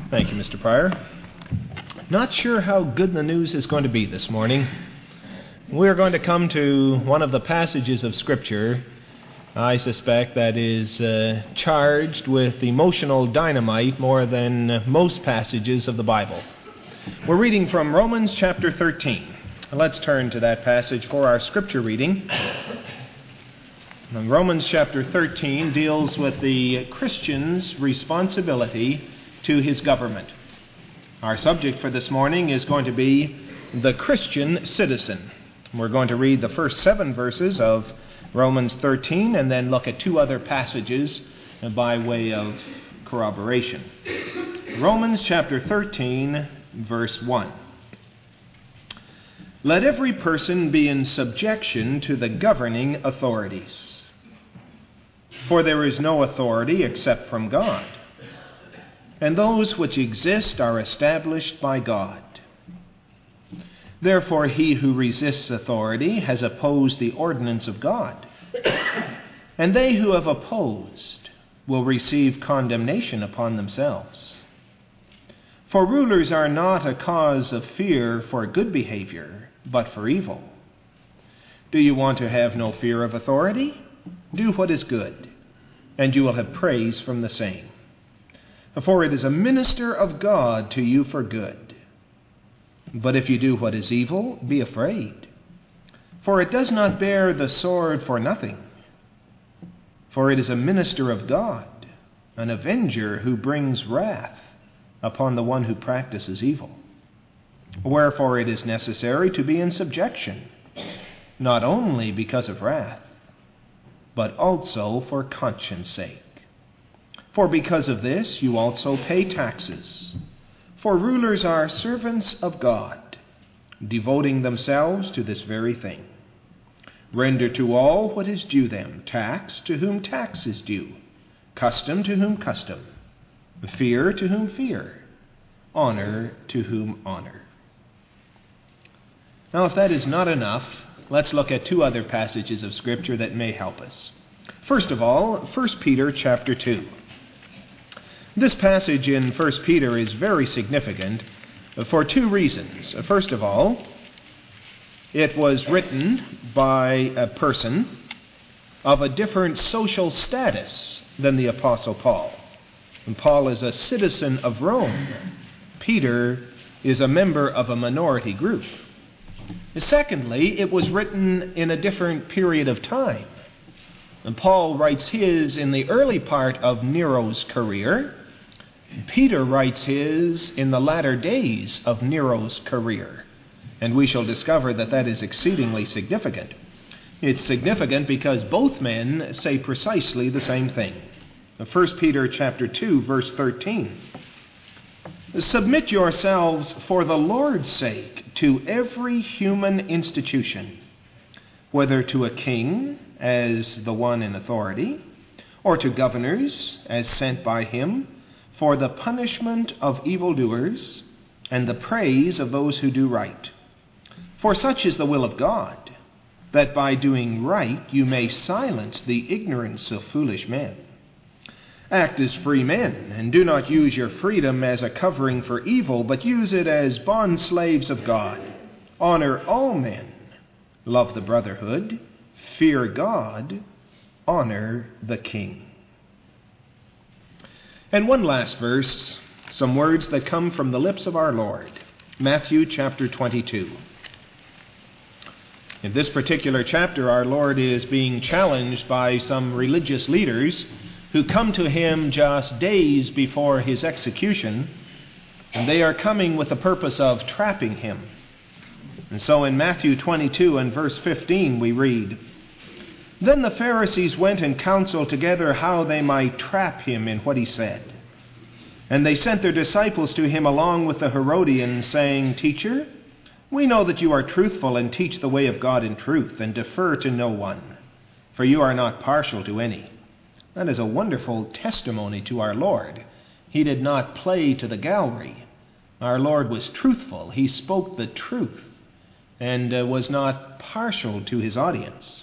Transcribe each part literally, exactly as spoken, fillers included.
Thank you, Mister Pryor. Not sure how good the news is going to be this morning. We're going to come to one of the passages of Scripture, I suspect, that is uh, charged with emotional dynamite more than most passages of the Bible. We're reading from Romans chapter thirteen. Let's turn to that passage for our Scripture reading. And Romans chapter thirteen deals with the Christian's responsibility to his government. Our subject for this morning is going to be the Christian citizen. We're going to read the first seven verses of Romans thirteen and then look at two other passages by way of corroboration. Romans chapter thirteen, verse one. Let every person be in subjection to the governing authorities. For there is no authority except from God, and those which exist are established by God. Therefore he who resists authority has opposed the ordinance of God, and they who have opposed will receive condemnation upon themselves. For rulers are not a cause of fear for good behavior, but for evil. Do you want to have no fear of authority? Do what is good, and you will have praise from the same. For it is a minister of God to you for good. But if you do what is evil, be afraid. For it does not bear the sword for nothing. For it is a minister of God, an avenger who brings wrath upon the one who practices evil. Wherefore it is necessary to be in subjection, not only because of wrath, but also for conscience sake. For because of this you also pay taxes. For rulers are servants of God, devoting themselves to this very thing. Render to all what is due them, tax to whom tax is due, custom to whom custom, fear to whom fear, honor to whom honor. Now, if that is not enough, let's look at two other passages of Scripture that may help us. First of all, First Peter chapter two. This passage in First Peter is very significant for two reasons. First of all, it was written by a person of a different social status than the Apostle Paul. And Paul is a citizen of Rome. Peter is a member of a minority group. Secondly, it was written in a different period of time. And Paul writes his in the early part of Nero's career. Peter writes his in the latter days of Nero's career. And we shall discover that that is exceedingly significant. It's significant because both men say precisely the same thing. First Peter chapter two, verse thirteen. Submit yourselves for the Lord's sake to every human institution, whether to a king as the one in authority, or to governors as sent by him, for the punishment of evildoers and the praise of those who do right. For such is the will of God, that by doing right you may silence the ignorance of foolish men. Act as free men, and do not use your freedom as a covering for evil, but use it as bondslaves of God. Honor all men, love the brotherhood, fear God, honor the king. And one last verse, some words that come from the lips of our Lord. Matthew chapter twenty-two. In this particular chapter, our Lord is being challenged by some religious leaders who come to him just days before his execution, and they are coming with the purpose of trapping him. And so in Matthew twenty-two and verse fifteen we read, Then the Pharisees went and counseled together how they might trap him in what he said. And they sent their disciples to him along with the Herodians, saying, Teacher, we know that you are truthful and teach the way of God in truth, and defer to no one, for you are not partial to any. That is a wonderful testimony to our Lord. He did not play to the gallery. Our Lord was truthful. He spoke the truth and uh, was not partial to his audience.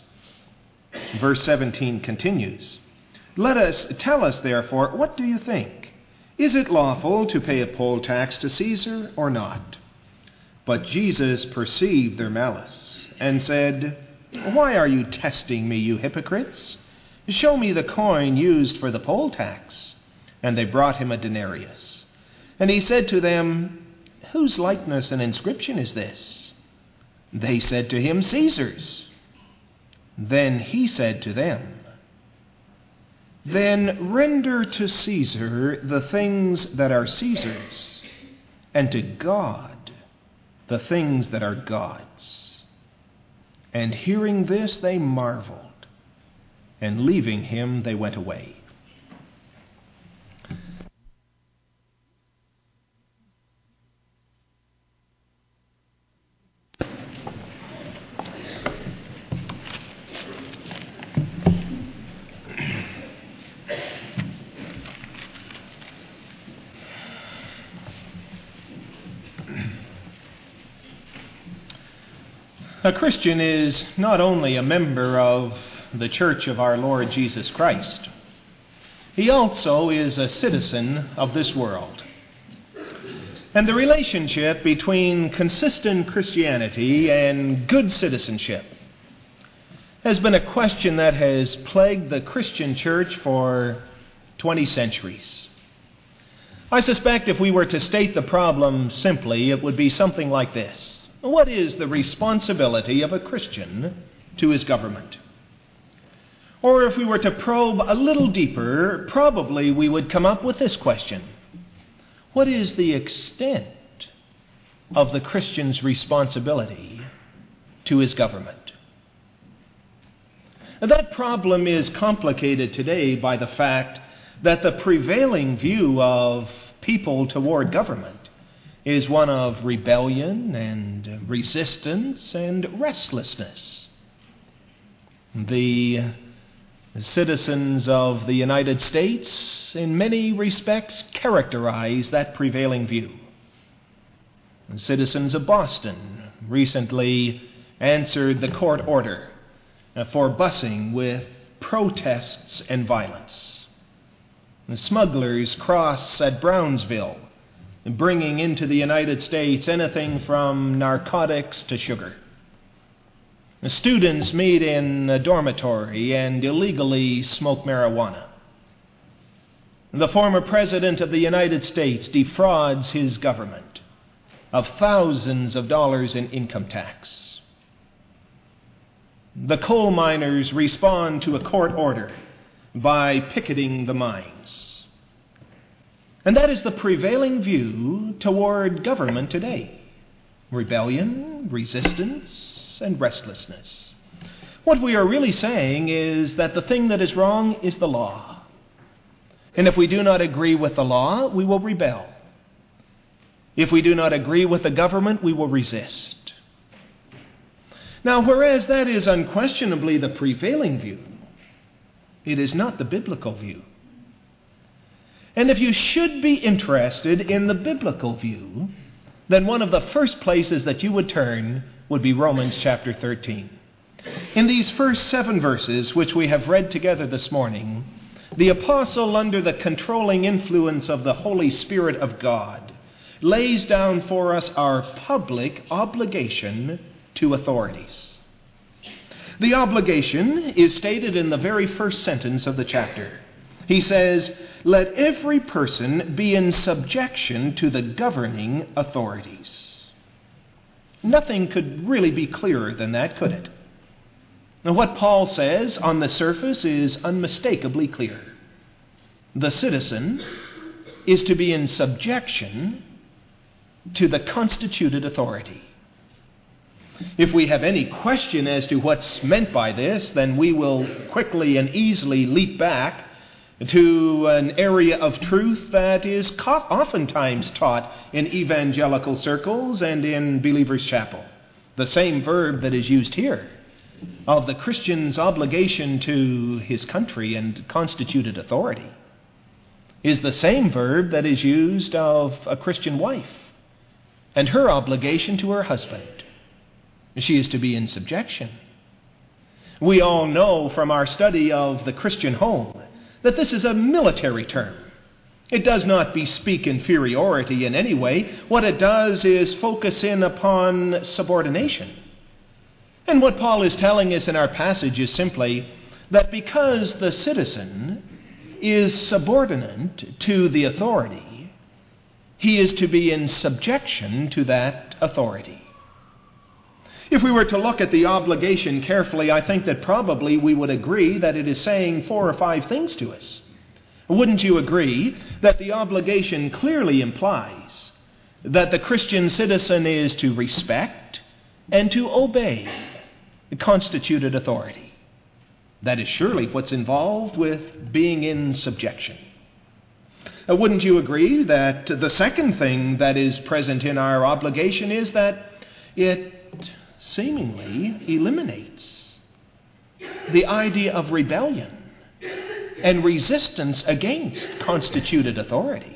Verse seventeen continues, Let us tell us therefore, what do you think? Is it lawful to pay a poll tax to Caesar or not? But Jesus perceived their malice, and said, Why are you testing me, you hypocrites? Show me the coin used for the poll tax. And they brought him a denarius. And he said to them, Whose likeness and inscription is this? They said to him, Caesar's. Then he said to them, Then render to Caesar the things that are Caesar's, and to God the things that are God's. And hearing this, they marveled, and leaving him, they went away. A Christian is not only a member of the Church of our Lord Jesus Christ, he also is a citizen of this world. And the relationship between consistent Christianity and good citizenship has been a question that has plagued the Christian church for twenty centuries. I suspect if we were to state the problem simply, it would be something like this. What is the responsibility of a Christian to his government? Or if we were to probe a little deeper, probably we would come up with this question. What is the extent of the Christian's responsibility to his government? Now, that problem is complicated today by the fact that the prevailing view of people toward government is one of rebellion and resistance and restlessness. The citizens of the United States, in many respects, characterize that prevailing view. The citizens of Boston recently answered the court order for busing with protests and violence. The smugglers cross at Brownsville, bringing into the United States anything from narcotics to sugar. The students meet in a dormitory and illegally smoke marijuana. The former president of the United States defrauds his government of thousands of dollars in income tax. The coal miners respond to a court order by picketing the mines. And that is the prevailing view toward government today. Rebellion, resistance, and restlessness. What we are really saying is that the thing that is wrong is the law. And if we do not agree with the law, we will rebel. If we do not agree with the government, we will resist. Now, whereas that is unquestionably the prevailing view, it is not the biblical view. And if you should be interested in the biblical view, then one of the first places that you would turn would be Romans chapter thirteen. In these first seven verses, which we have read together this morning, the apostle, under the controlling influence of the Holy Spirit of God, lays down for us our public obligation to authorities. The obligation is stated in the very first sentence of the chapter. He says, Let every person be in subjection to the governing authorities. Nothing could really be clearer than that, could it? Now, what Paul says on the surface is unmistakably clear. The citizen is to be in subjection to the constituted authority. If we have any question as to what's meant by this, then we will quickly and easily leap back to an area of truth that is co- oftentimes taught in evangelical circles and in Believers' Chapel. The same verb that is used here of the Christian's obligation to his country and constituted authority is the same verb that is used of a Christian wife and her obligation to her husband. She is to be in subjection. We all know from our study of the Christian home that this is a military term. It does not bespeak inferiority in any way. What it does is focus in upon subordination. And what Paul is telling us in our passage is simply that because the citizen is subordinate to the authority, he is to be in subjection to that authority. If we were to look at the obligation carefully, I think that probably we would agree that it is saying four or five things to us. Wouldn't you agree that the obligation clearly implies that the Christian citizen is to respect and to obey the constituted authority? That is surely what's involved with being in subjection. Uh, wouldn't you agree that the second thing that is present in our obligation is that it seemingly eliminates the idea of rebellion and resistance against constituted authority?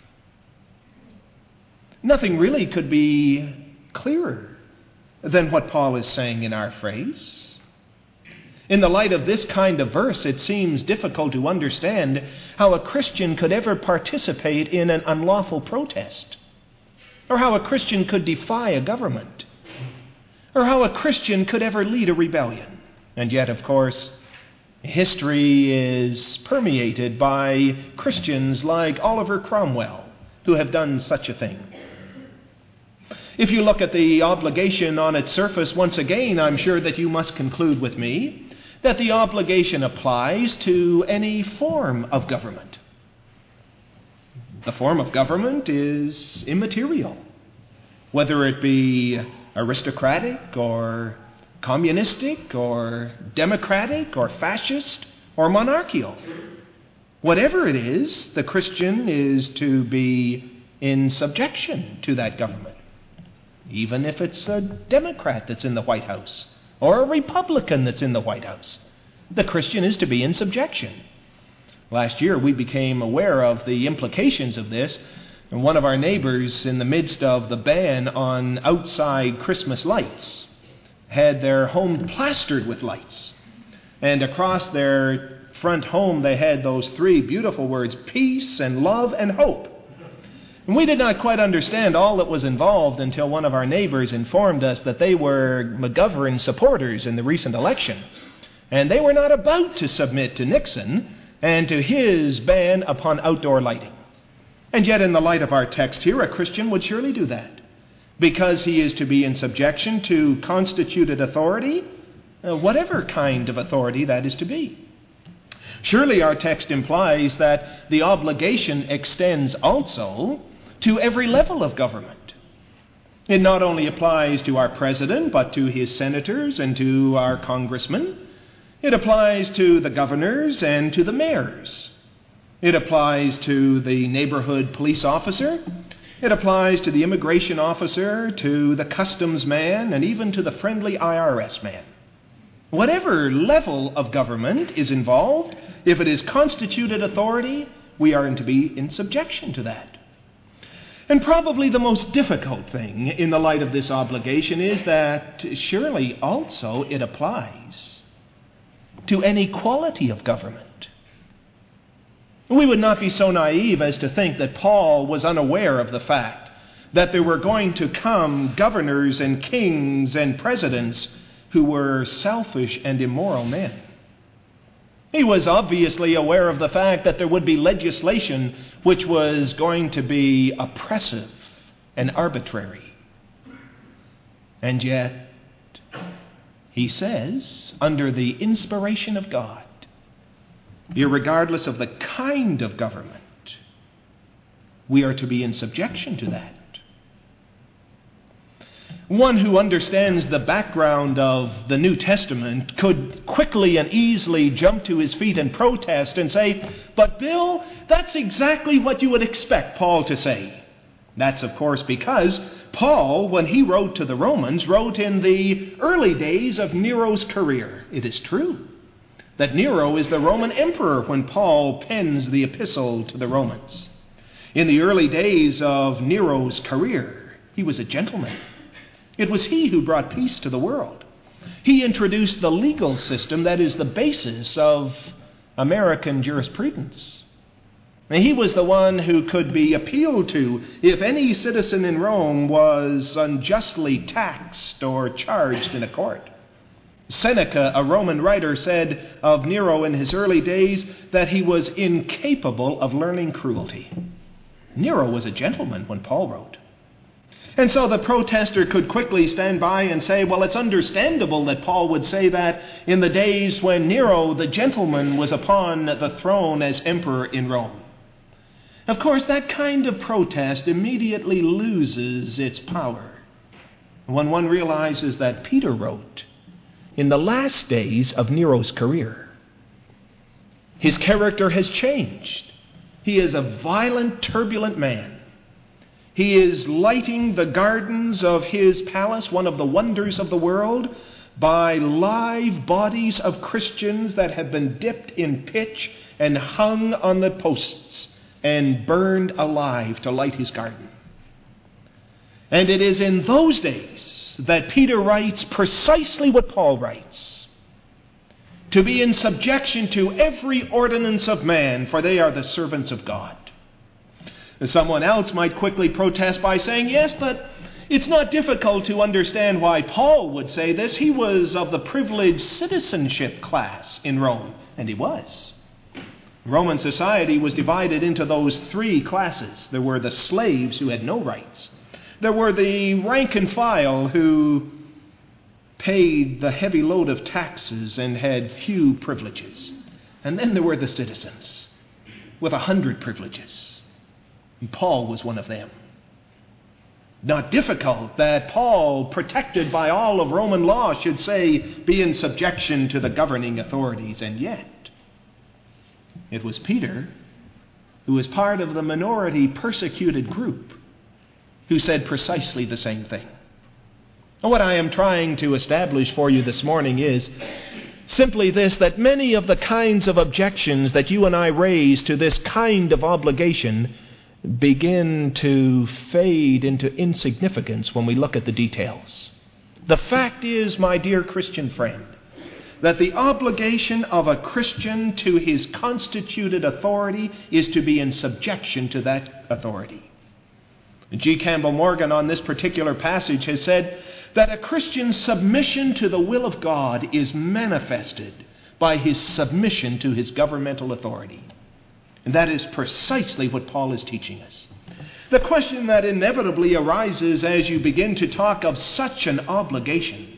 Nothing really could be clearer than what Paul is saying in our phrase. In the light of this kind of verse, it seems difficult to understand how a Christian could ever participate in an unlawful protest, or how a Christian could defy a government, or how a Christian could ever lead a rebellion. And yet, of course, history is permeated by Christians like Oliver Cromwell who have done such a thing. If you look at the obligation on its surface, once again, I'm sure that you must conclude with me that the obligation applies to any form of government. The form of government is immaterial, whether it be aristocratic or communistic or democratic or fascist or monarchical. Whatever it is, the Christian is to be in subjection to that government, even if it's a Democrat that's in the White House or a Republican that's in the White House. The Christian is to be in subjection. Last year we became aware of the implications of this, and one of our neighbors, in the midst of the ban on outside Christmas lights, had their home plastered with lights. And across their front home they had those three beautiful words, peace and love and hope. And we did not quite understand all that was involved until one of our neighbors informed us that they were McGovern supporters in the recent election. And they were not about to submit to Nixon and to his ban upon outdoor lighting. And yet in the light of our text here, a Christian would surely do that, because he is to be in subjection to constituted authority, uh, whatever kind of authority that is to be. Surely our text implies that the obligation extends also to every level of government. It not only applies to our president, but to his senators and to our congressmen. It applies to the governors and to the mayors. It applies to the neighborhood police officer. It applies to the immigration officer, to the customs man, and even to the friendly I R S man. Whatever level of government is involved, if it is constituted authority, we are to be in subjection to that. And probably the most difficult thing in the light of this obligation is that surely also it applies to any quality of government. We would not be so naive as to think that Paul was unaware of the fact that there were going to come governors and kings and presidents who were selfish and immoral men. He was obviously aware of the fact that there would be legislation which was going to be oppressive and arbitrary. And yet, he says, under the inspiration of God, irregardless of the kind of government, we are to be in subjection to that. One who understands the background of the New Testament could quickly and easily jump to his feet and protest and say, but Bill, that's exactly what you would expect Paul to say. That's, of course, because Paul, when he wrote to the Romans, wrote in the early days of Nero's career. It is true that Nero is the Roman emperor when Paul pens the epistle to the Romans. In the early days of Nero's career, he was a gentleman. It was he who brought peace to the world. He introduced the legal system that is the basis of American jurisprudence. And he was the one who could be appealed to if any citizen in Rome was unjustly taxed or charged in a court. Seneca, a Roman writer, said of Nero in his early days that he was incapable of learning cruelty. Nero was a gentleman when Paul wrote. And so the protester could quickly stand by and say, well, it's understandable that Paul would say that in the days when Nero, the gentleman, was upon the throne as emperor in Rome. Of course, that kind of protest immediately loses its power when one realizes that Peter wrote in the last days of Nero's career. His character has changed. He is a violent, turbulent man. He is lighting the gardens of his palace, one of the wonders of the world, by live bodies of Christians that have been dipped in pitch and hung on the posts and burned alive to light his garden. And it is in those days that Peter writes precisely what Paul writes: to be in subjection to every ordinance of man, for they are the servants of God. Someone else might quickly protest by saying, yes, but it's not difficult to understand why Paul would say this. He was of the privileged citizenship class in Rome, and he was. Roman society was divided into those three classes. There were the slaves who had no rights. There were the rank and file who paid the heavy load of taxes and had few privileges. And then there were the citizens with a hundred privileges. And Paul was one of them. Not difficult that Paul, protected by all of Roman law, should say, be in subjection to the governing authorities. And yet, it was Peter, who was part of the minority persecuted group, who said precisely the same thing. What I am trying to establish for you this morning is simply this, that many of the kinds of objections that you and I raise to this kind of obligation begin to fade into insignificance when we look at the details. The fact is, my dear Christian friend, that the obligation of a Christian to his constituted authority is to be in subjection to that authority. G. Campbell Morgan on this particular passage has said that a Christian's submission to the will of God is manifested by his submission to his governmental authority. And that is precisely what Paul is teaching us. The question that inevitably arises as you begin to talk of such an obligation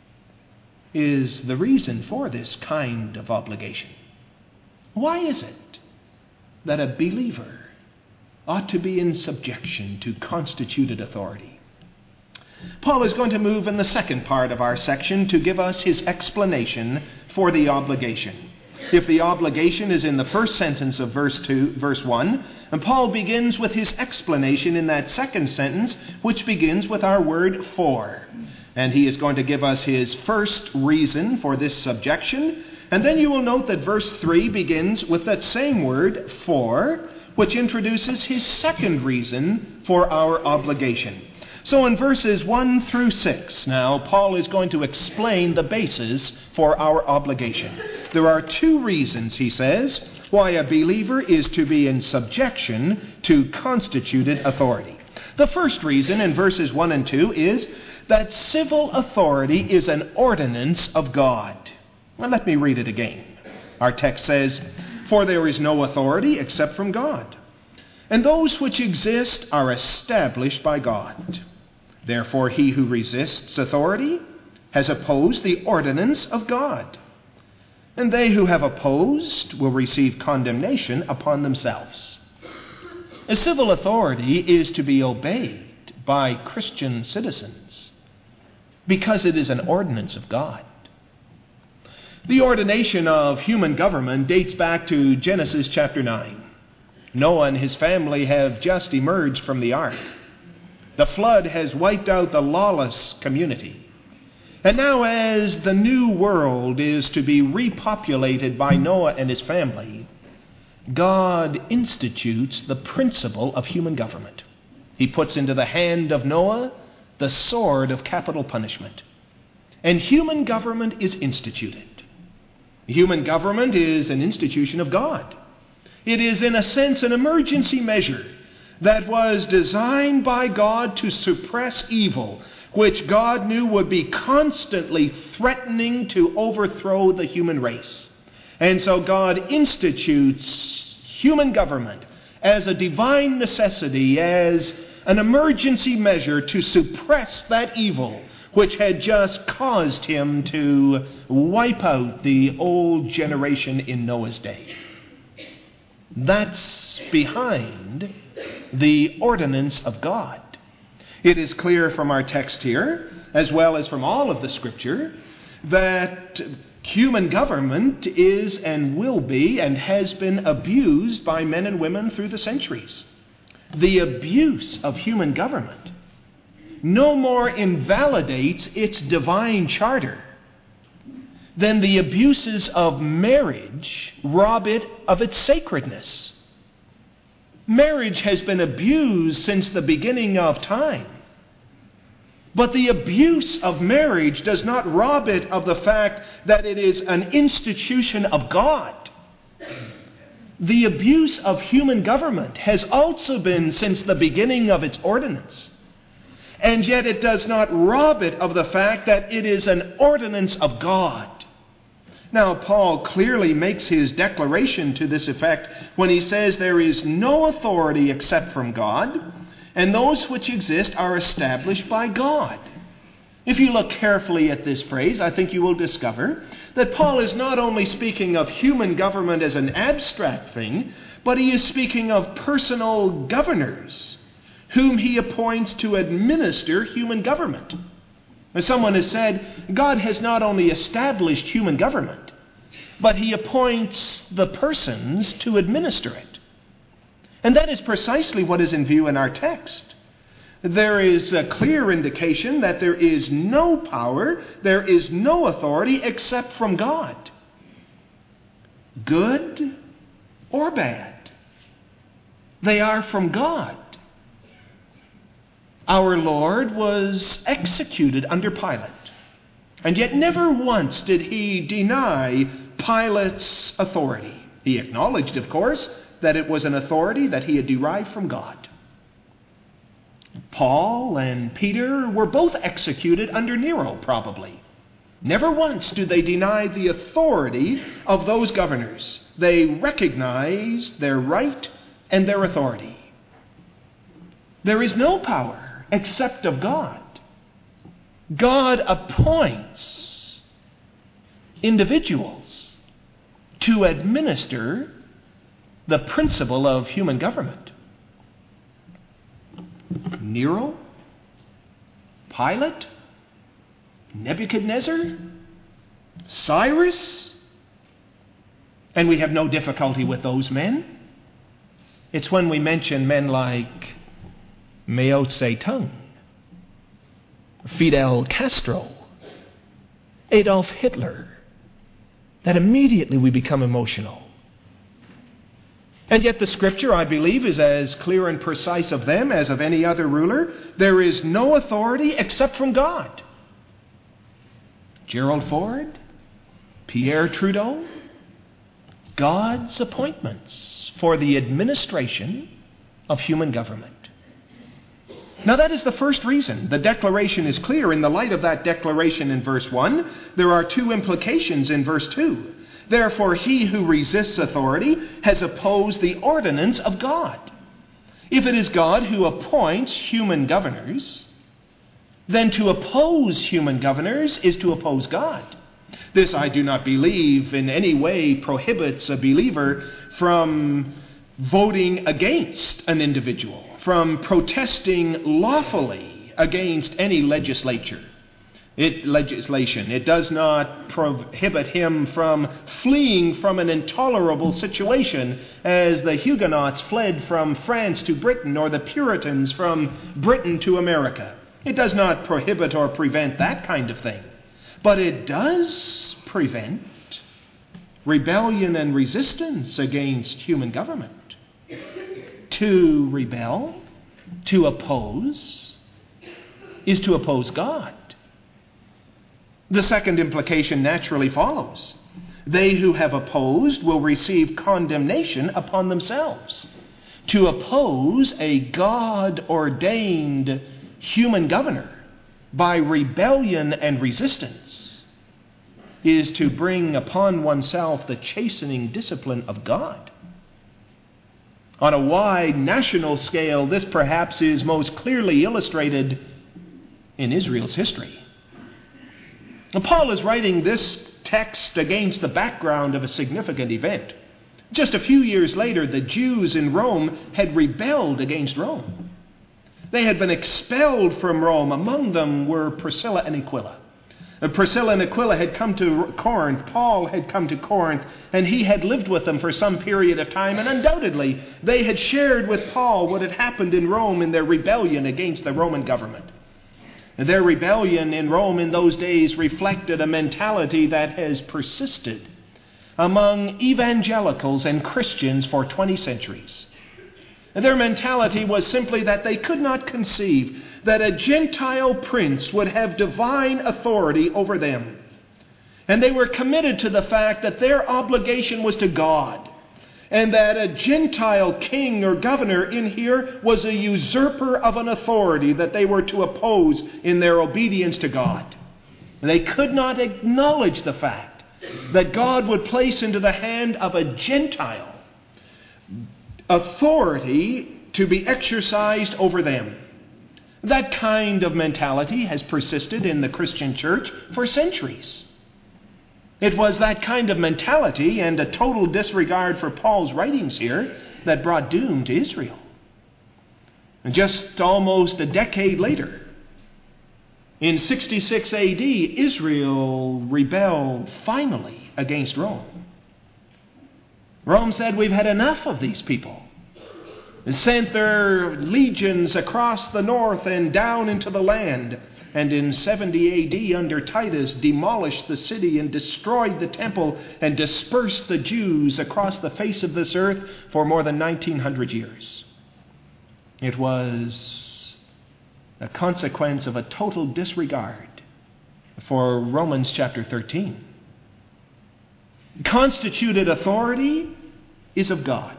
is the reason for this kind of obligation. Why is it that a believer ought to be in subjection to constituted authority? Paul is going to move in the second part of our section to give us his explanation for the obligation. If the obligation is in the first sentence of verse two, verse one, and Paul begins with his explanation in that second sentence, which begins with our word for. And he is going to give us his first reason for this subjection. And then you will note that verse three begins with that same word, for, which introduces his second reason for our obligation. So in verses one through six, now, Paul is going to explain the basis for our obligation. There are two reasons, he says, why a believer is to be in subjection to constituted authority. The first reason in verses one and two is that civil authority is an ordinance of God. Well, let me read it again. Our text says, "For there is no authority except from God, and those which exist are established by God. Therefore, he who resists authority has opposed the ordinance of God. And they who have opposed will receive condemnation upon themselves." A civil authority is to be obeyed by Christian citizens because it is an ordinance of God. The ordination of human government dates back to Genesis chapter nine. Noah and his family have just emerged from the ark. The flood has wiped out the lawless community. And now, as the new world is to be repopulated by Noah and his family, God institutes the principle of human government. He puts into the hand of Noah the sword of capital punishment. And human government is instituted. Human government is an institution of God. It is, in a sense, an emergency measure that was designed by God to suppress evil, which God knew would be constantly threatening to overthrow the human race. And so God institutes human government as a divine necessity, as an emergency measure to suppress that evil which had just caused him to wipe out the old generation in Noah's day. That's behind the ordinance of God. It is clear from our text here, as well as from all of the Scripture, that human government is and will be and has been abused by men and women through the centuries. The abuse of human government no more invalidates its divine charter than the abuses of marriage rob it of its sacredness. Marriage has been abused since the beginning of time. But the abuse of marriage does not rob it of the fact that it is an institution of God. The abuse of human government has also been since the beginning of its ordinance. And yet it does not rob it of the fact that it is an ordinance of God. Now, Paul clearly makes his declaration to this effect when he says there is no authority except from God, and those which exist are established by God. If you look carefully at this phrase, I think you will discover that Paul is not only speaking of human government as an abstract thing, but he is speaking of personal governors whom he appoints to administer human government. As someone has said, God has not only established human government, but he appoints the persons to administer it. And that is precisely what is in view in our text. There is a clear indication that there is no power, there is no authority except from God. Good or bad, they are from God. Our Lord was executed under Pilate, and yet never once did he deny Pilate's authority. He acknowledged, of course, that it was an authority that he had derived from God. Paul and Peter were both executed under Nero, probably. Never once do they deny the authority of those governors. They recognize their right and their authority. There is no power except of God. God appoints individuals to administer the principle of human government. Nero, Pilate, Nebuchadnezzar, Cyrus, and we have no difficulty with those men. It's when we mention men like Mao Zedong, Fidel Castro, Adolf Hitler, that immediately we become emotional. And yet the Scripture, I believe, is as clear and precise of them as of any other ruler. There is no authority except from God. Gerald Ford, Pierre Trudeau, God's appointments for the administration of human government. Now that is the first reason. The declaration is clear. In the light of that declaration in verse one, there are two implications in verse two. Therefore, he who resists authority has opposed the ordinance of God. If it is God who appoints human governors, then to oppose human governors is to oppose God. This, I do not believe, in any way prohibits a believer from voting against an individual, from protesting lawfully against any legislature. It, legislation. It does not prohibit him from fleeing from an intolerable situation as the Huguenots fled from France to Britain or the Puritans from Britain to America. It does not prohibit or prevent that kind of thing. But it does prevent rebellion and resistance against human government. To rebel, to oppose, is to oppose God. The second implication naturally follows. They who have opposed will receive condemnation upon themselves. To oppose a God-ordained human governor by rebellion and resistance is to bring upon oneself the chastening discipline of God. On a wide national scale, this perhaps is most clearly illustrated in Israel's history. And Paul is writing this text against the background of a significant event. Just a few years later, the Jews in Rome had rebelled against Rome. They had been expelled from Rome. Among them were Priscilla and Aquila. Priscilla and Aquila had come to Corinth. Paul had come to Corinth, and he had lived with them for some period of time, and undoubtedly they had shared with Paul what had happened in Rome in their rebellion against the Roman government. And their rebellion in Rome in those days reflected a mentality that has persisted among evangelicals and Christians for twenty centuries. And their mentality was simply that they could not conceive that a Gentile prince would have divine authority over them. And they were committed to the fact that their obligation was to God, and that a Gentile king or governor in here was a usurper of an authority that they were to oppose in their obedience to God. And they could not acknowledge the fact that God would place into the hand of a Gentile authority to be exercised over them. That kind of mentality has persisted in the Christian church for centuries. It was that kind of mentality and a total disregard for Paul's writings here that brought doom to Israel. And just almost a decade later, in sixty-six A D, Israel rebelled finally against Rome. Rome said, "We've had enough of these people." They sent their legions across the north and down into the land, and in seventy A D under Titus demolished the city and destroyed the temple and dispersed the Jews across the face of this earth for more than nineteen hundred years. It was a consequence of a total disregard for Romans chapter thirteen. Constituted authority is of God.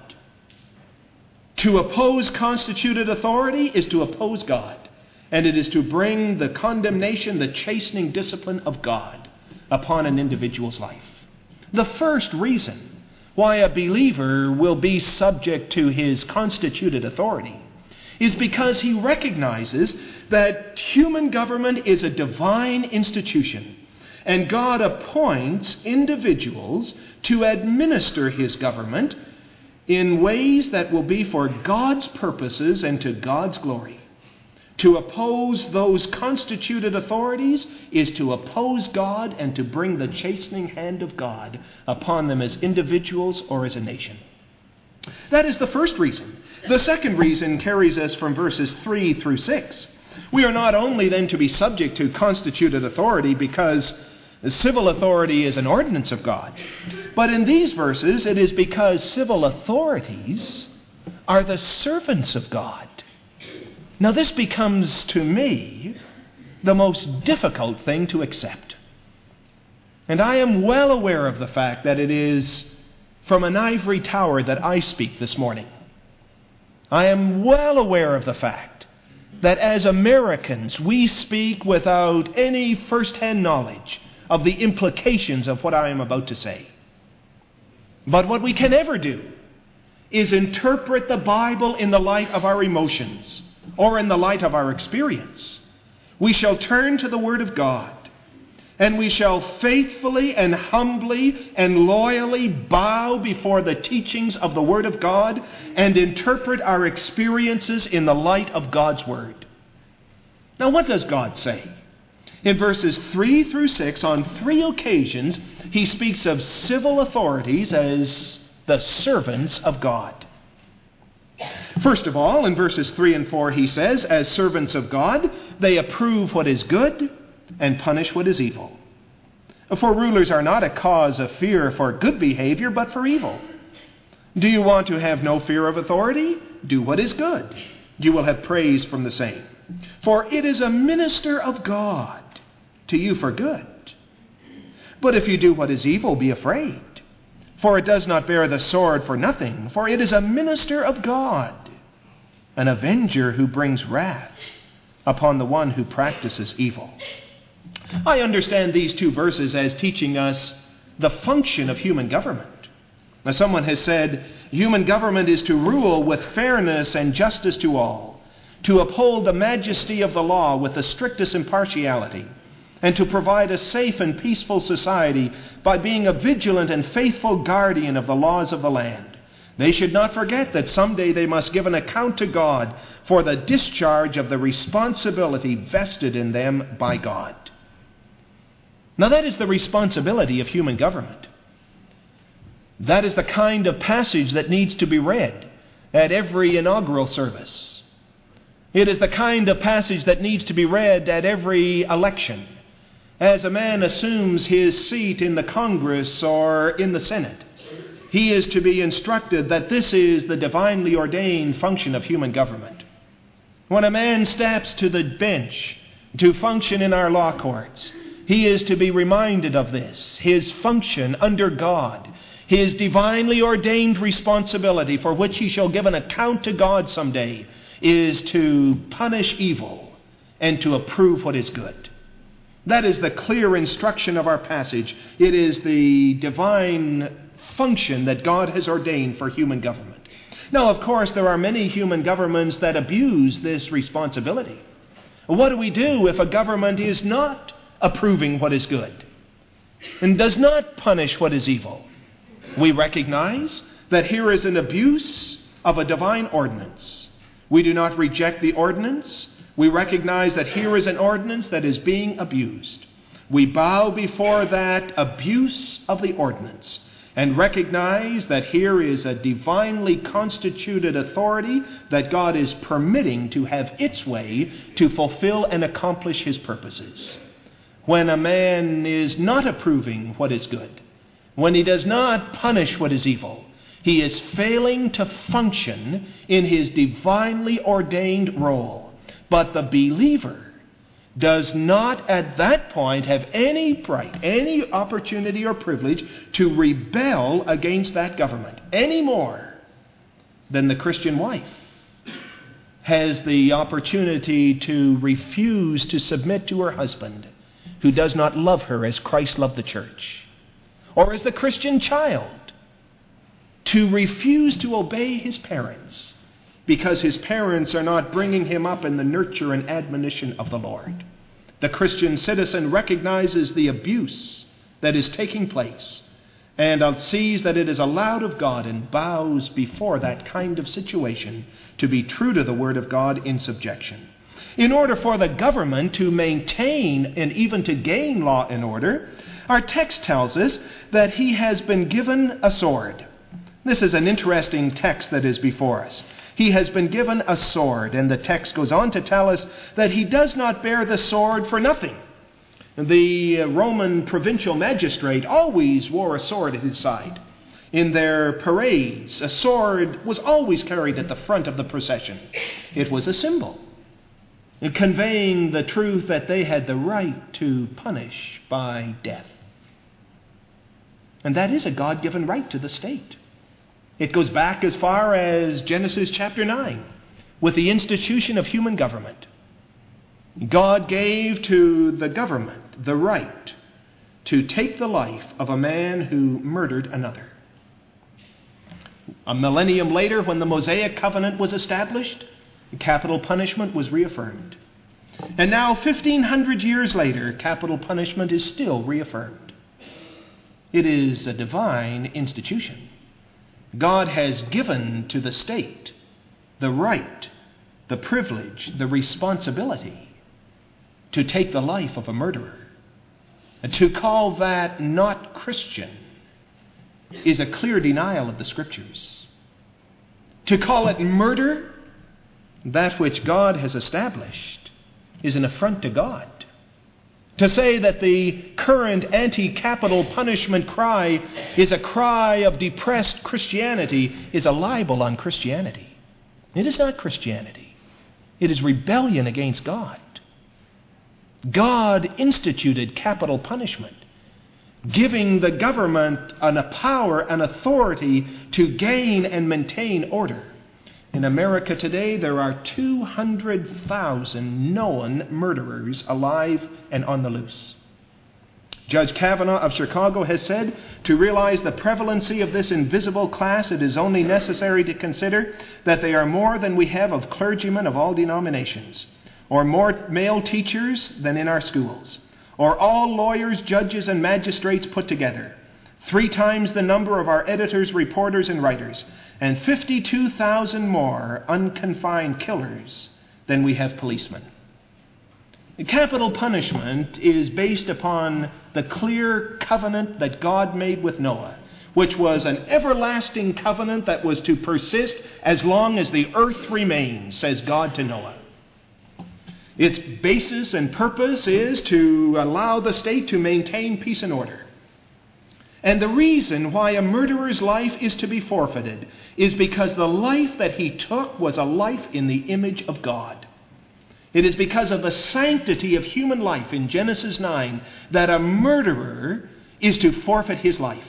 To oppose constituted authority is to oppose God. And it is to bring the condemnation, the chastening discipline of God upon an individual's life. The first reason why a believer will be subject to his constituted authority is because he recognizes that human government is a divine institution, and God appoints individuals to administer his government in ways that will be for God's purposes and to God's glory. To oppose those constituted authorities is to oppose God and to bring the chastening hand of God upon them as individuals or as a nation. That is the first reason. The second reason carries us from verses three through six. We are not only then to be subject to constituted authority because civil authority is an ordinance of God, but in these verses it is because civil authorities are the servants of God. Now this becomes to me the most difficult thing to accept. And I am well aware of the fact that it is from an ivory tower that I speak this morning. I am well aware of the fact that as Americans we speak without any first-hand knowledge of the implications of what I am about to say. But what we can never do is interpret the Bible in the light of our emotions or in the light of our experience. We shall turn to the Word of God, and we shall faithfully and humbly and loyally bow before the teachings of the Word of God and interpret our experiences in the light of God's Word. Now, what does God say? In verses three through six, on three occasions, he speaks of civil authorities as the servants of God. First of all, in verses three and four, he says, as servants of God, they approve what is good and punish what is evil. For rulers are not a cause of fear for good behavior, but for evil. Do you want to have no fear of authority? Do what is good. You will have praise from the same. For it is a minister of God to you for good. But if you do what is evil, be afraid. For it does not bear the sword for nothing, for it is a minister of God, an avenger who brings wrath upon the one who practices evil. I understand these two verses as teaching us the function of human government. Now, someone has said, human government is to rule with fairness and justice to all, to uphold the majesty of the law with the strictest impartiality, and to provide a safe and peaceful society by being a vigilant and faithful guardian of the laws of the land. They should not forget that someday they must give an account to God for the discharge of the responsibility vested in them by God. Now, that is the responsibility of human government. That is the kind of passage that needs to be read at every inaugural service. It is the kind of passage that needs to be read at every election, as a man assumes his seat in the Congress or in the Senate. He is to be instructed that this is the divinely ordained function of human government. When a man steps to the bench to function in our law courts, he is to be reminded of this, his function under God, his divinely ordained responsibility for which he shall give an account to God someday, is to punish evil and to approve what is good. That is the clear instruction of our passage. It is the divine function that God has ordained for human government. Now, of course, there are many human governments that abuse this responsibility. What do we do if a government is not approving what is good and does not punish what is evil? We recognize that here is an abuse of a divine ordinance. We do not reject the ordinance. We recognize that here is an ordinance that is being abused. We bow before that abuse of the ordinance and recognize that here is a divinely constituted authority that God is permitting to have its way to fulfill and accomplish his purposes. When a man is not approving what is good, when he does not punish what is evil, he is failing to function in his divinely ordained role. But the believer does not at that point have any right, any opportunity or privilege to rebel against that government any more than the Christian wife has the opportunity to refuse to submit to her husband who does not love her as Christ loved the church, or as the Christian child to refuse to obey his parents because his parents are not bringing him up in the nurture and admonition of the Lord. The Christian citizen recognizes the abuse that is taking place and sees that it is allowed of God and bows before that kind of situation to be true to the Word of God in subjection. In order for the government to maintain and even to gain law and order, our text tells us that he has been given a sword. This is an interesting text that is before us. He has been given a sword, and the text goes on to tell us that he does not bear the sword for nothing. The Roman provincial magistrate always wore a sword at his side. In their parades, a sword was always carried at the front of the procession. It was a symbol, conveying the truth that they had the right to punish by death. And that is a God-given right to the state. It goes back as far as Genesis chapter nine, with the institution of human government. God gave to the government the right to take the life of a man who murdered another. A millennium later, when the Mosaic covenant was established, capital punishment was reaffirmed. And now, fifteen hundred years later, capital punishment is still reaffirmed. It is a divine institution. God has given to the state the right, the privilege, the responsibility to take the life of a murderer. And to call that not Christian is a clear denial of the Scriptures. To call it murder, that which God has established, is an affront to God. To say that the current anti-capital punishment cry is a cry of depressed Christianity is a libel on Christianity. It is not Christianity. It is rebellion against God. God instituted capital punishment giving the government an, a power and authority to gain and maintain order. In America today, there are two hundred thousand known murderers alive and on the loose. Judge Kavanaugh of Chicago has said, to realize the prevalency of this invisible class, it is only necessary to consider that they are more than we have of clergymen of all denominations, or more male teachers than in our schools, or all lawyers, judges, and magistrates put together, three times the number of our editors, reporters, and writers, and fifty-two thousand more unconfined killers than we have policemen. Capital punishment is based upon the clear covenant that God made with Noah, which was an everlasting covenant that was to persist as long as the earth remains, says God to Noah. Its basis and purpose is to allow the state to maintain peace and order. And the reason why a murderer's life is to be forfeited is because the life that he took was a life in the image of God. It is because of the sanctity of human life in Genesis nine that a murderer is to forfeit his life.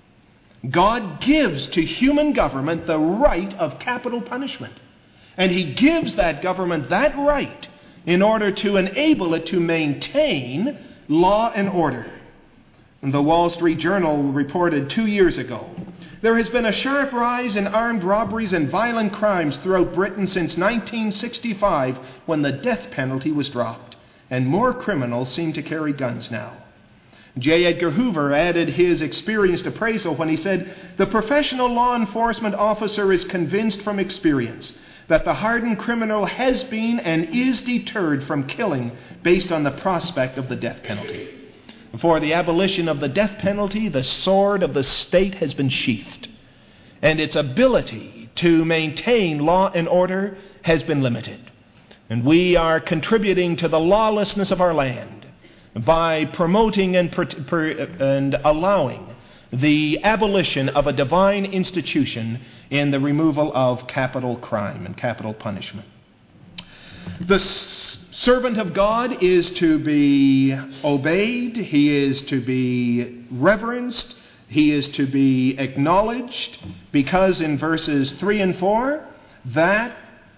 God gives to human government the right of capital punishment. And he gives that government that right in order to enable it to maintain law and order. The Wall Street Journal reported two years ago, there has been a sharp rise in armed robberies and violent crimes throughout Britain since nineteen sixty-five, when the death penalty was dropped, and more criminals seem to carry guns now. J. Edgar Hoover added his experienced appraisal when he said, the professional law enforcement officer is convinced from experience that the hardened criminal has been and is deterred from killing based on the prospect of the death penalty. For the abolition of the death penalty, the sword of the state has been sheathed, and its ability to maintain law and order has been limited. And we are contributing to the lawlessness of our land by promoting and, per, per, and allowing the abolition of a divine institution in the removal of capital crime and capital punishment. The servant of God is to be obeyed, he is to be reverenced, he is to be acknowledged, because in verses three and four, that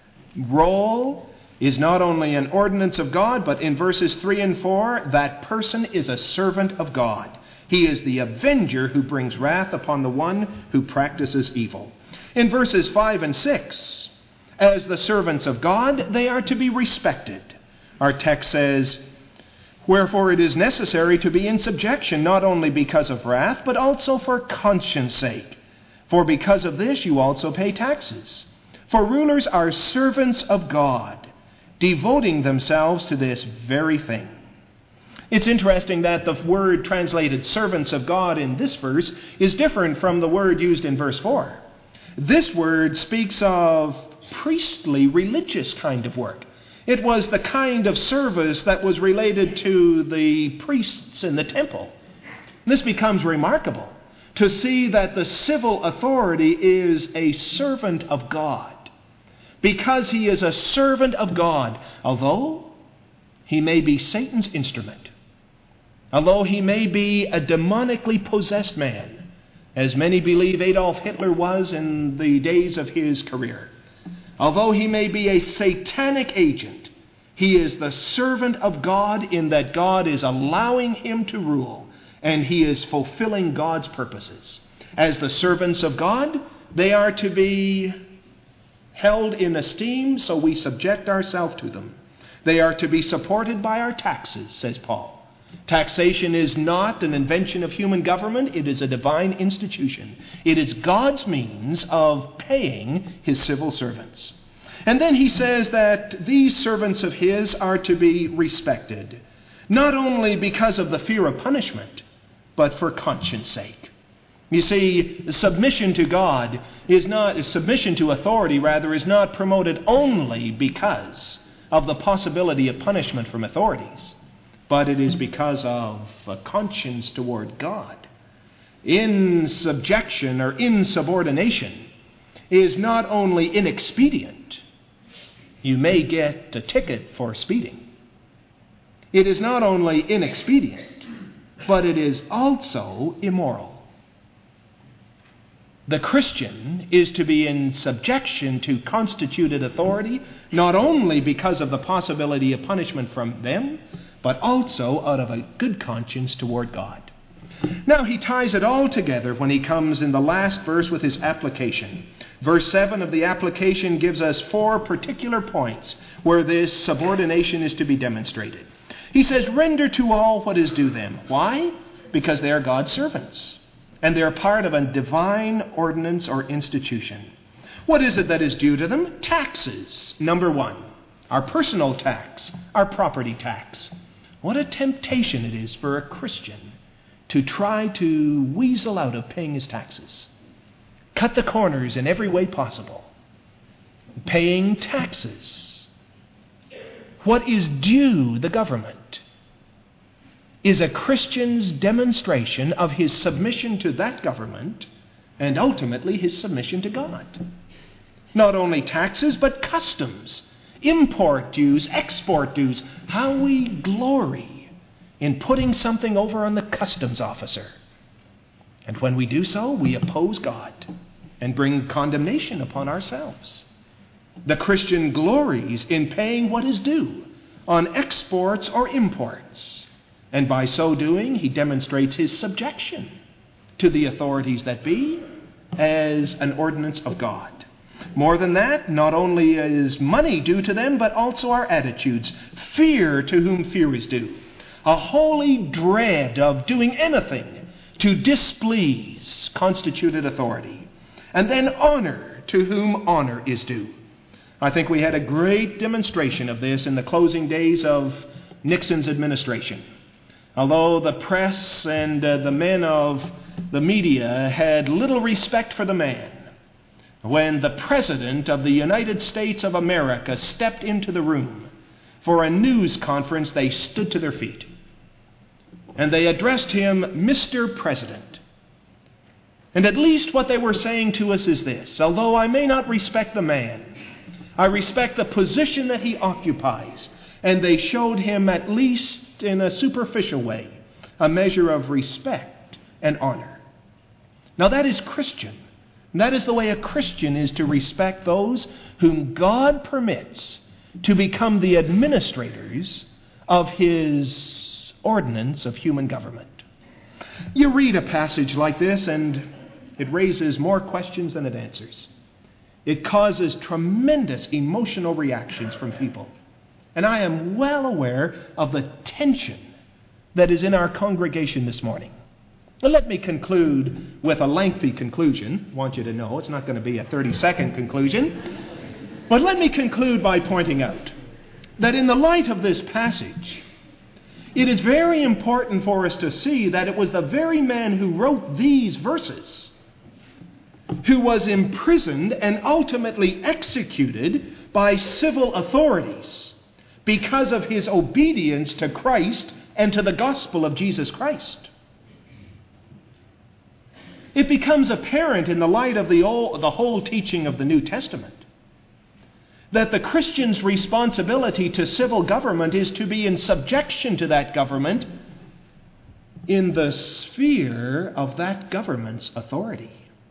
role is not only an ordinance of God, but in verses three and four, that person is a servant of God. He is the avenger who brings wrath upon the one who practices evil. In verses five and six, as the servants of God, they are to be respected. Our text says, wherefore it is necessary to be in subjection, not only because of wrath, but also for conscience sake. For because of this you also pay taxes. For rulers are servants of God, devoting themselves to this very thing. It's interesting that the word translated servants of God in this verse is different from the word used in verse four. This word speaks of priestly, religious kind of work. It was the kind of service that was related to the priests in the temple. This becomes remarkable to see that the civil authority is a servant of God. Because he is a servant of God, although he may be Satan's instrument, although he may be a demonically possessed man, as many believe Adolf Hitler was in the days of his career, although he may be a satanic agent, he is the servant of God in that God is allowing him to rule, and he is fulfilling God's purposes. As the servants of God, they are to be held in esteem, so we subject ourselves to them. They are to be supported by our taxes, says Paul. Taxation is not an invention of human government. It is a divine institution. It is God's means of paying his civil servants. And then he says that these servants of his are to be respected, not only because of the fear of punishment, but for conscience sake. You see, submission to God is not, submission to authority rather, is not promoted only because of the possibility of punishment from authorities, but it is because of a conscience toward God. Insubjection or insubordination is not only inexpedient. You may get a ticket for speeding. It is not only inexpedient, but it is also immoral. The Christian is to be in subjection to constituted authority, not only because of the possibility of punishment from them, but also out of a good conscience toward God. Now he ties it all together when he comes in the last verse with his application. Verse seven of the application gives us four particular points where this subordination is to be demonstrated. He says, render to all what is due them. Why? Because they are God's servants, and they are part of a divine ordinance or institution. What is it that is due to them? Taxes, number one. Our personal tax, our property tax. What a temptation it is for a Christian to try to weasel out of paying his taxes. Cut the corners in every way possible. Paying taxes. What is due the government is a Christian's demonstration of his submission to that government and ultimately his submission to God. Not only taxes, but customs, import dues, export dues. How we glory in putting something over on the customs officer. And when we do so, we oppose God and bring condemnation upon ourselves. The Christian glories in paying what is due on exports or imports. And by so doing, he demonstrates his subjection to the authorities that be as an ordinance of God. More than that, not only is money due to them, but also our attitudes. Fear to whom fear is due. A holy dread of doing anything to displease constituted authority. And then honor to whom honor is due. I think we had a great demonstration of this in the closing days of Nixon's administration. Although the press and uh, the men of the media had little respect for the man, when the President of the United States of America stepped into the room for a news conference, they stood to their feet. And they addressed him, Mister President. And at least what they were saying to us is this: although I may not respect the man, I respect the position that he occupies. And they showed him, at least in a superficial way, a measure of respect and honor. Now that is Christian. And that is the way a Christian is to respect those whom God permits to become the administrators of his ordinance of human government. You read a passage like this and it raises more questions than it answers. It causes tremendous emotional reactions from people. And I am well aware of the tension that is in our congregation this morning. Now, let me conclude with a lengthy conclusion. I want you to know it's not going to be a thirty-second conclusion. But let me conclude by pointing out that in the light of this passage, it is very important for us to see that it was the very man who wrote these verses who was imprisoned and ultimately executed by civil authorities because of his obedience to Christ and to the gospel of Jesus Christ. It becomes apparent in the light of the, old, the whole teaching of the New Testament that the Christian's responsibility to civil government is to be in subjection to that government in the sphere of that government's authority.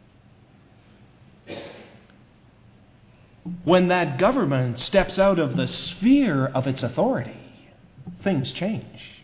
When that government steps out of the sphere of its authority, things change.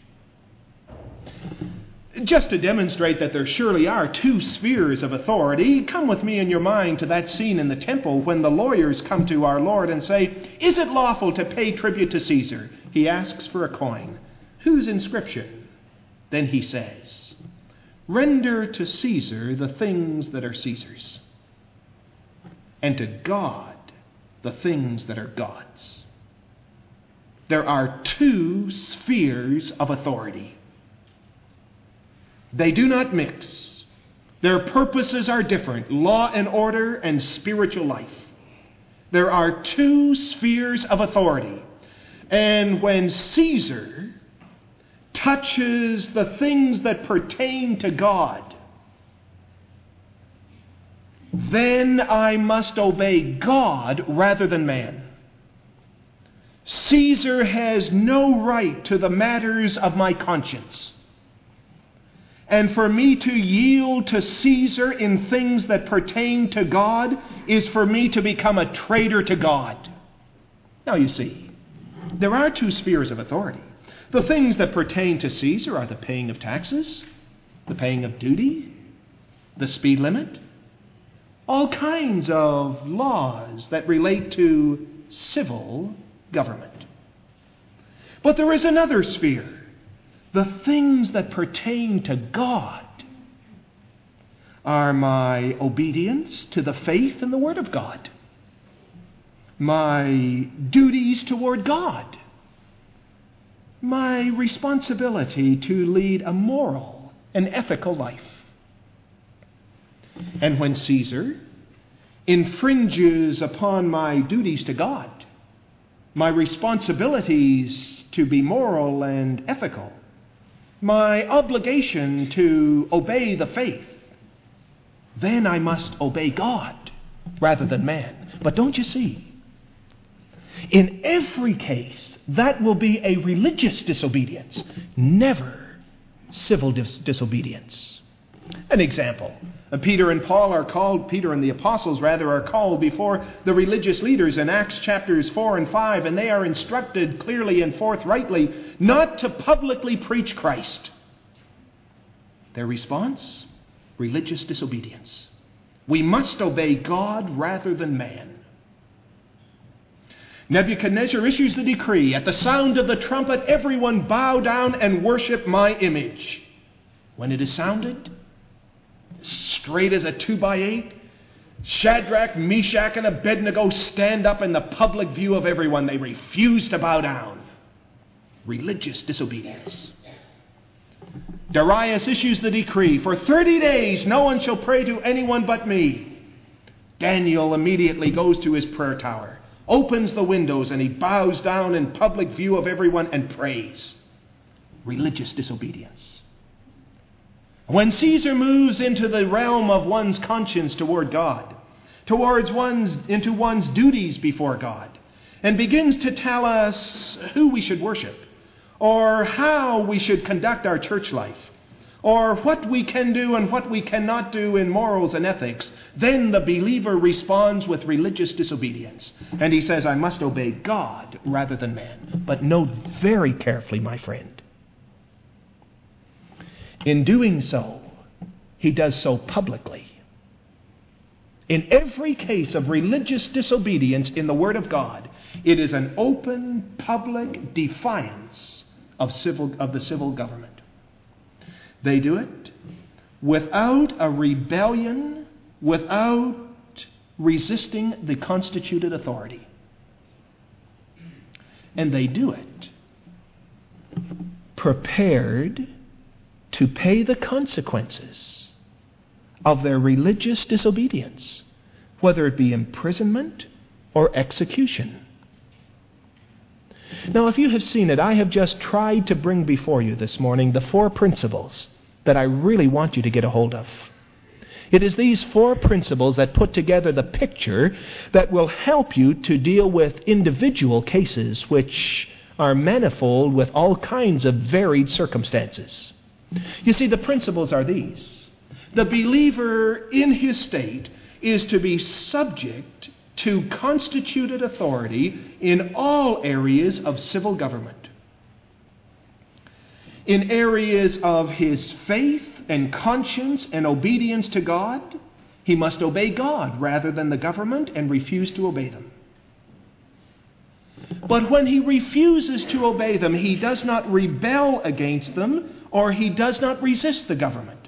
Just to demonstrate that there surely are two spheres of authority, come with me in your mind to that scene in the temple when the lawyers come to our Lord and say, "Is it lawful to pay tribute to Caesar?" He asks for a coin. Whose inscription? Then he says, "Render to Caesar the things that are Caesar's, and to God the things that are God's." There are two spheres of authority. They do not mix. Their purposes are different: law and order and spiritual life. There are two spheres of authority. And when Caesar touches the things that pertain to God, then I must obey God rather than man. Caesar has no right to the matters of my conscience. And for me to yield to Caesar in things that pertain to God is for me to become a traitor to God. Now you see, there are two spheres of authority. The things that pertain to Caesar are the paying of taxes, the paying of duty, the speed limit, all kinds of laws that relate to civil government. But there is another sphere. The things that pertain to God are my obedience to the faith and the Word of God, my duties toward God, my responsibility to lead a moral and ethical life. And when Caesar infringes upon my duties to God, my responsibilities to be moral and ethical, my obligation to obey the faith, then I must obey God rather than man. But don't you see? In every case, that will be a religious disobedience, never civil dis- disobedience. An example. Peter and Paul are called, Peter and the apostles rather, are called before the religious leaders in Acts chapters four and five, and they are instructed clearly and forthrightly not to publicly preach Christ. Their response? Religious disobedience. We must obey God rather than man. Nebuchadnezzar issues the decree, at the sound of the trumpet, everyone bow down and worship my image. When it is sounded, straight as a two by eight, Shadrach, Meshach, and Abednego stand up in the public view of everyone. They refuse to bow down. Religious disobedience. Darius issues the decree, for thirty days no one shall pray to anyone but me. Daniel immediately goes to his prayer tower, opens the windows, and he bows down in public view of everyone and prays. Religious disobedience. When Caesar moves into the realm of one's conscience toward God, towards one's, into one's duties before God, and begins to tell us who we should worship, or how we should conduct our church life, or what we can do and what we cannot do in morals and ethics, then the believer responds with religious disobedience. And he says, I must obey God rather than man. But note very carefully, my friend, in doing so, he does so publicly. In every case of religious disobedience in the Word of God, it is an open, public defiance of civil of the civil government. They do it without a rebellion, without resisting the constituted authority. And they do it prepared to pay the consequences of their religious disobedience, whether it be imprisonment or execution. Now, if you have seen it, I have just tried to bring before you this morning the four principles that I really want you to get a hold of. It is these four principles that put together the picture that will help you to deal with individual cases which are manifold with all kinds of varied circumstances. You see, the principles are these. The believer in his state is to be subject to constituted authority in all areas of civil government. In areas of his faith and conscience and obedience to God, he must obey God rather than the government and refuse to obey them. But when he refuses to obey them, he does not rebel against them, or he does not resist the government.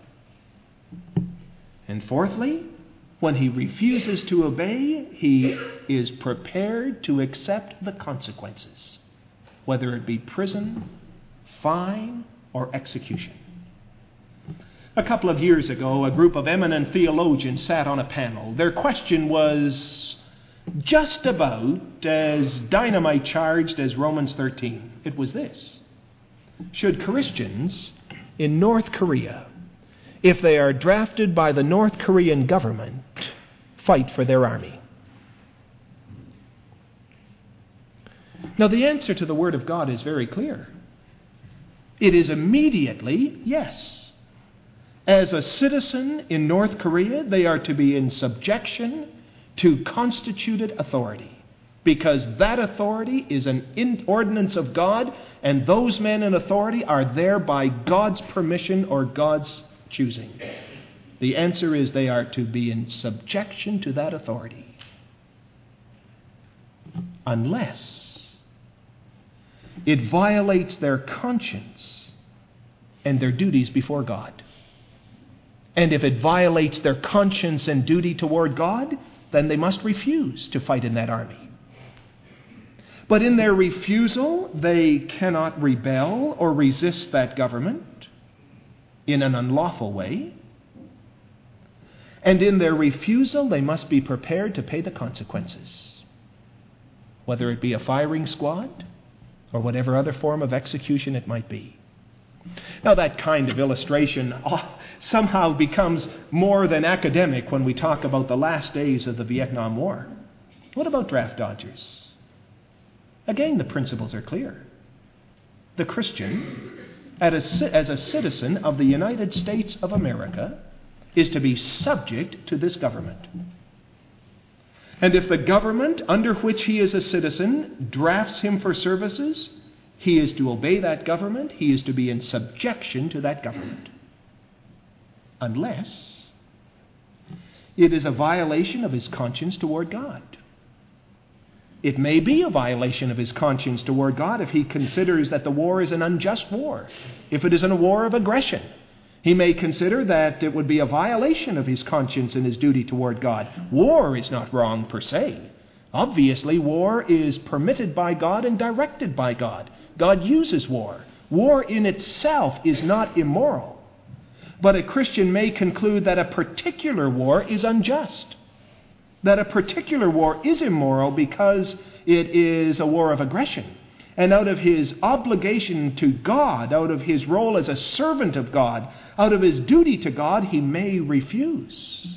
And fourthly, when he refuses to obey, he is prepared to accept the consequences, whether it be prison, fine, or execution. A couple of years ago, a group of eminent theologians sat on a panel. Their question was just about as dynamite charged as Romans thirteen. It was this: should Christians in North Korea, if they are drafted by the North Korean government, fight for their army? Now, the answer to the Word of God is very clear. It is immediately yes. As a citizen in North Korea, they are to be in subjection to constituted authority, because that authority is an ordinance of God, and those men in authority are there by God's permission or God's choosing. The answer is they are to be in subjection to that authority, unless it violates their conscience and their duties before God. And if it violates their conscience and duty toward God, then they must refuse to fight in that army. But in their refusal, they cannot rebel or resist that government in an unlawful way. And in their refusal, they must be prepared to pay the consequences, whether it be a firing squad or whatever other form of execution it might be. Now, that kind of illustration oh, somehow becomes more than academic when we talk about the last days of the Vietnam War. What about draft dodgers? Again, the principles are clear. The Christian, as a, as a citizen of the United States of America, is to be subject to this government. And if the government under which he is a citizen drafts him for services, he is to obey that government. He is to be in subjection to that government. Unless it is a violation of his conscience toward God. It may be a violation of his conscience toward God if he considers that the war is an unjust war, if it is a war of aggression. He may consider that it would be a violation of his conscience and his duty toward God. War is not wrong per se. Obviously, war is permitted by God and directed by God. God uses war. War in itself is not immoral. But a Christian may conclude that a particular war is unjust, that a particular war is immoral because it is a war of aggression. And out of his obligation to God, out of his role as a servant of God, out of his duty to God, he may refuse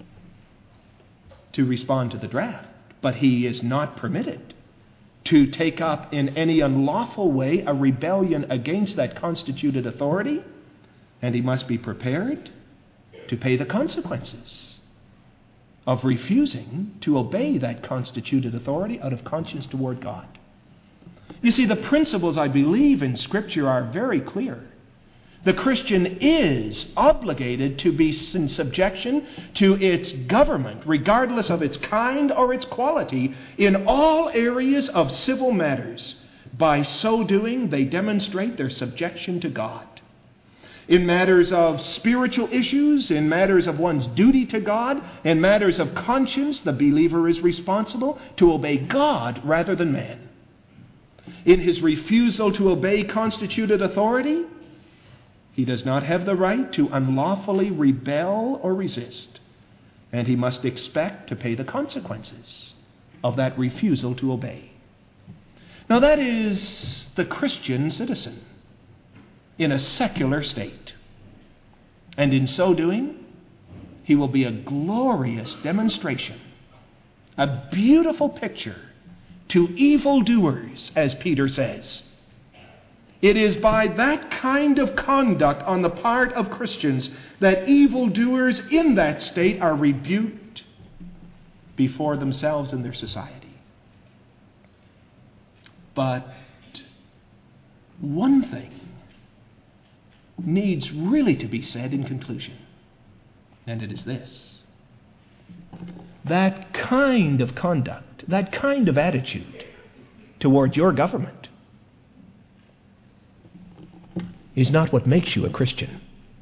to respond to the draft. But he is not permitted to take up in any unlawful way a rebellion against that constituted authority, and he must be prepared to pay the consequences of refusing to obey that constituted authority out of conscience toward God. You see, the principles I believe in Scripture are very clear. The Christian is obligated to be in subjection to its government, regardless of its kind or its quality, in all areas of civil matters. By so doing, they demonstrate their subjection to God. In matters of spiritual issues, in matters of one's duty to God, in matters of conscience, the believer is responsible to obey God rather than man. In his refusal to obey constituted authority, he does not have the right to unlawfully rebel or resist, and he must expect to pay the consequences of that refusal to obey. Now, that is the Christian citizen in a secular state. And in so doing, he will be a glorious demonstration, a beautiful picture to evildoers, as Peter says. It is by that kind of conduct on the part of Christians that evildoers in that state are rebuked before themselves and their society. But one thing needs really to be said in conclusion, and it is this. That kind of conduct, that kind of attitude toward your government is not what makes you a Christian.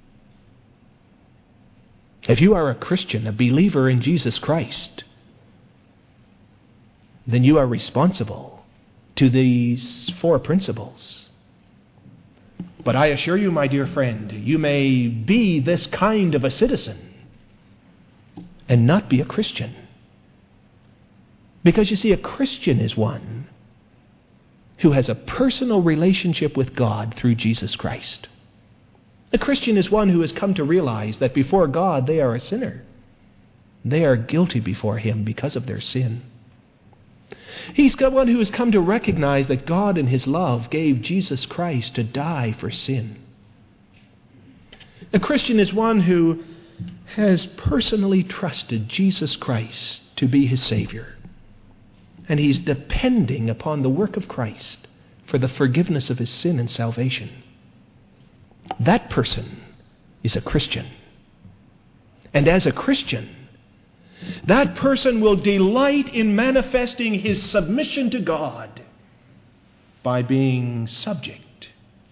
If you are a Christian, a believer in Jesus Christ, then you are responsible to these four principles. But I assure you, my dear friend, you may be this kind of a citizen and not be a Christian. Because you see, a Christian is one who has a personal relationship with God through Jesus Christ. A Christian is one who has come to realize that before God they are a sinner. They are guilty before Him because of their sin. He's got one who has come to recognize that God in His love gave Jesus Christ to die for sin. A Christian is one who has personally trusted Jesus Christ to be his Savior. And he's depending upon the work of Christ for the forgiveness of his sin and salvation. That person is a Christian. And as a Christian, that person will delight in manifesting his submission to God by being subject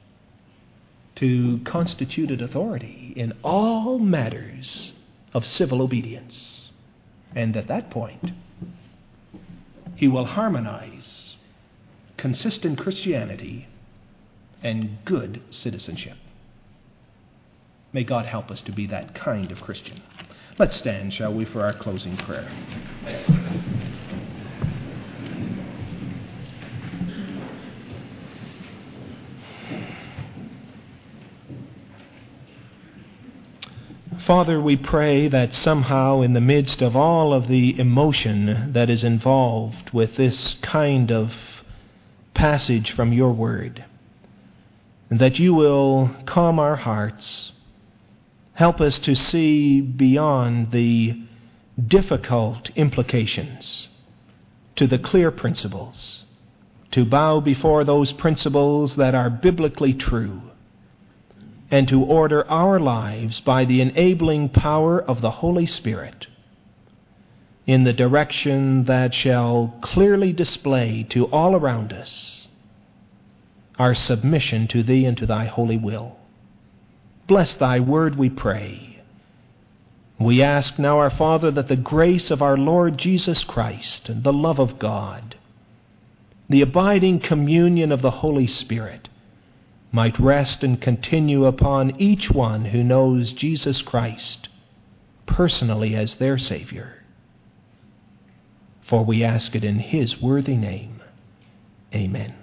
to constituted authority in all matters of civil obedience. And at that point, he will harmonize consistent Christianity and good citizenship. May God help us to be that kind of Christian. Let's stand, shall we, for our closing prayer. Father, we pray that somehow in the midst of all of the emotion that is involved with this kind of passage from your word, that you will calm our hearts, help us to see beyond the difficult implications to the clear principles, to bow before those principles that are biblically true, and to order our lives by the enabling power of the Holy Spirit in the direction that shall clearly display to all around us our submission to Thee and to Thy holy will. Bless Thy word, we pray. We ask now, our Father, that the grace of our Lord Jesus Christ and the love of God, the abiding communion of the Holy Spirit, might rest and continue upon each one who knows Jesus Christ personally as their Savior. For we ask it in His worthy name. Amen.